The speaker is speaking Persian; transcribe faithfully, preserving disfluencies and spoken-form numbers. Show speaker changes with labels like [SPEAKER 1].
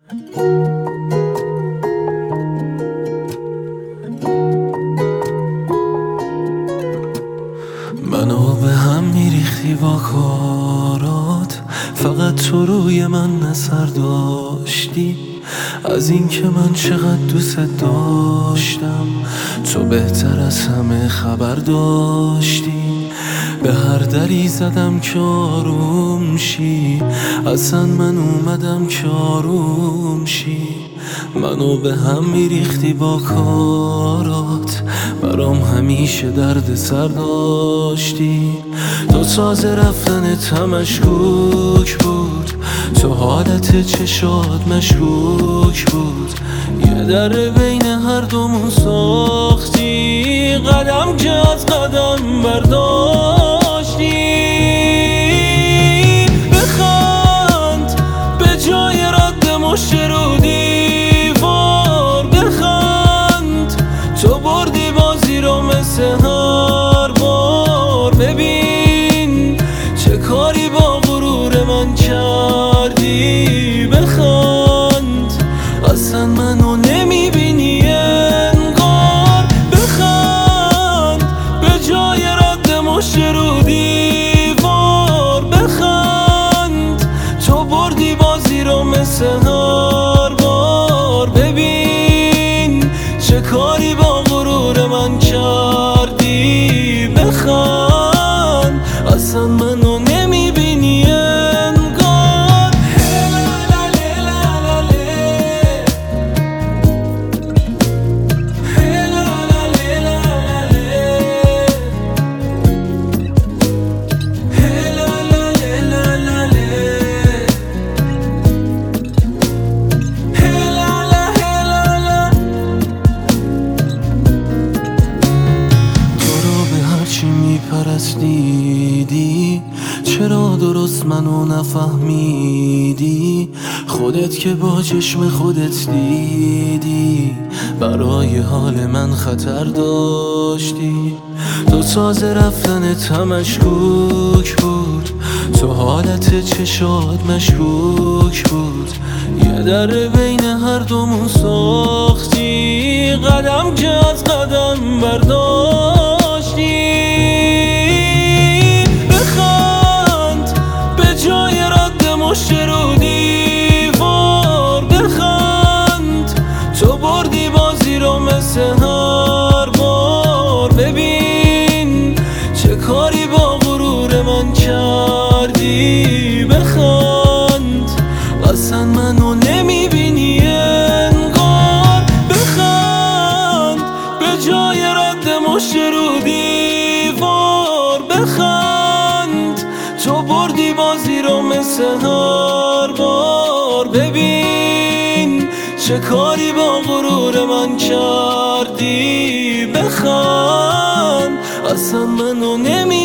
[SPEAKER 1] منو به هم میریختی با کارات، فقط تو روی من نظر داشتی. از این که من چقدر دوست داشتم تو بهتر از همه خبر داشتی. به هر دری زدم که آروم شی، اصلا من اومدم که آروم شی. منو به هم میریختی با کارات، برام همیشه درد سر داشتی. تو تازه رفتنت هم مشکوک بود، تو حالت چشات مشکوک بود. یه در بین هر دومون ساختی، قدم که از قدم برداشتی. بخند به جای رد مشت رو دیوار، بخند تو بردی بازی رو مثل هر بار. ببین چه کاری با غرور من کردی، بخند اصلا منو نمیبینی انگار. بخند به جای رد مشت رو دیوار، بخند تو بردی بازی رو مثل هر بار. ببین چه کاری با غرور من کردی، بخند اصلا منو نمیبینی انگار. پرستیدی چرا درست منو نفهمیدی؟ خودت که با چشم خودت دیدی برای حال من خطر داشتی. تو تازه رفتنت هم مشکوک بود، تو حالت چشات مشکوک بود. یه در بین هر دومون ساختی، قدم که از قدم برداشتی. مشت رو دیوار، بخند تو بردی بازی رو مثل هر بار. ببین چه کاری با غرور من کردی، بخند اصلا منو نمیبینی انگار. بخند به جای رد مشت رو دیوار، بخند تو بردی بازی رو مثل هر بار. ببین چه کاری با غرور من کردی، بخند اصلا منو نمی